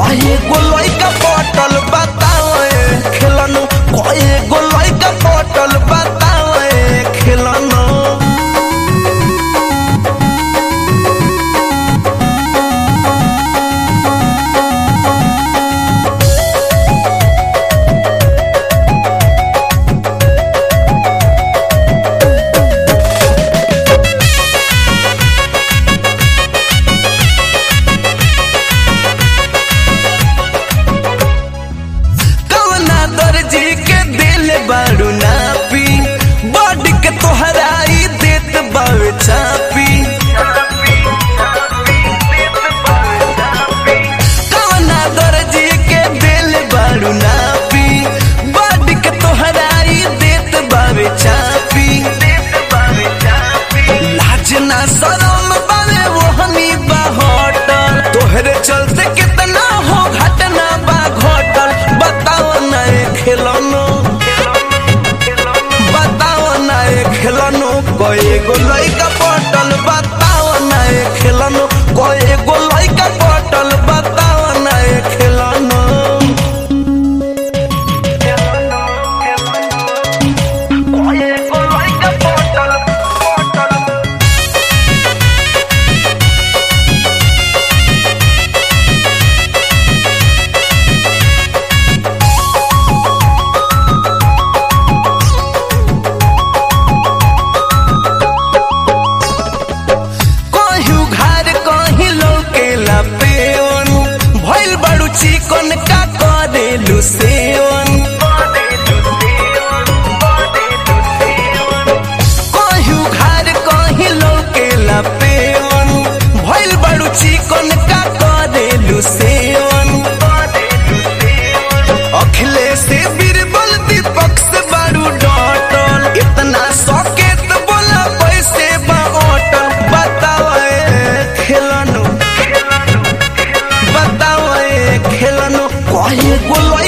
कहे गो लइका पटल बताओ खेलनो कहे गो लइका पटल बताओ खेलनो दर्जी के दिल बारू नापी बॉडी के तोहराई देत बावे चापी कवना दर्जी के दिल बारू नापी बॉडी के तोहराई देत बावे चापी लाज ना शरम बावे वहनी बा होटल तोहरे चलते कितना हो घटना बा घटल बताओ ना खेलनो बताओ ना खेलनो कए गो लइका पटल बताओ ना खेलनो कए गो लइका पटल बताओ ना खेलनो कए गो लइका पटल भइल बड़ू चिकन का करेलू सेवन कहू घर कहीं लौकेला पेवन भइल बड़ू चिकन का करेलू सेवन अखिलेश से बीरबल दीपक से बड़ू डटल इतना सकेत बोला पैसे बा अटल बताओ खेलनो बताओ खेलनो कहे गो